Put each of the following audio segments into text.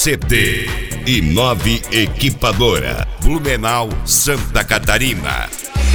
CT e 9 Equipadora, Blumenau, Santa Catarina.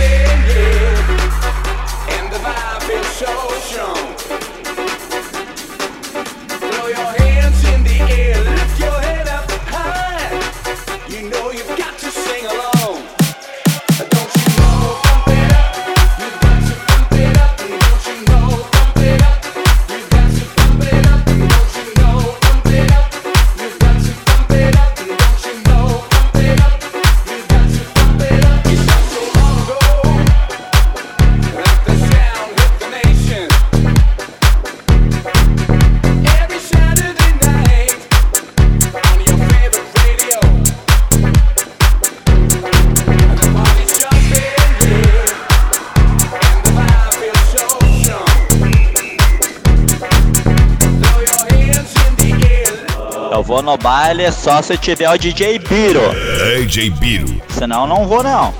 Eu vou no baile só se tiver o DJ Biro. DJ Biro. Senão não vou não.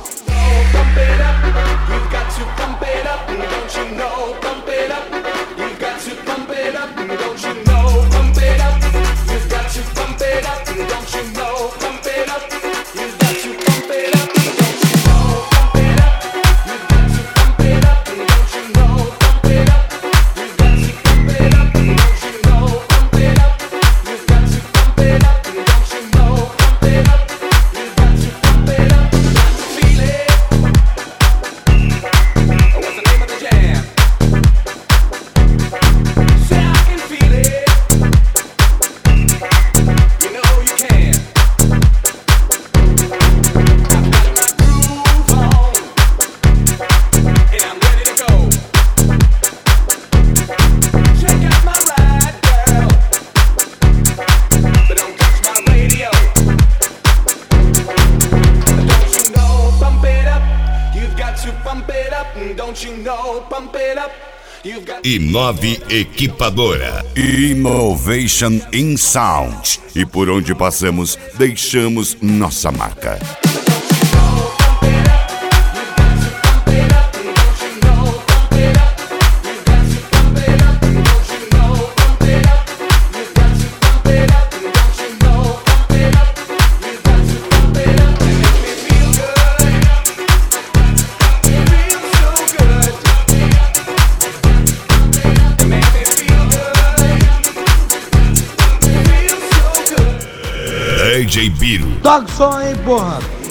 E 9 Equipadora, Innovation in Sound. E por onde passamos, deixamos nossa marca. DJ Biro. Toca o som aí, porra.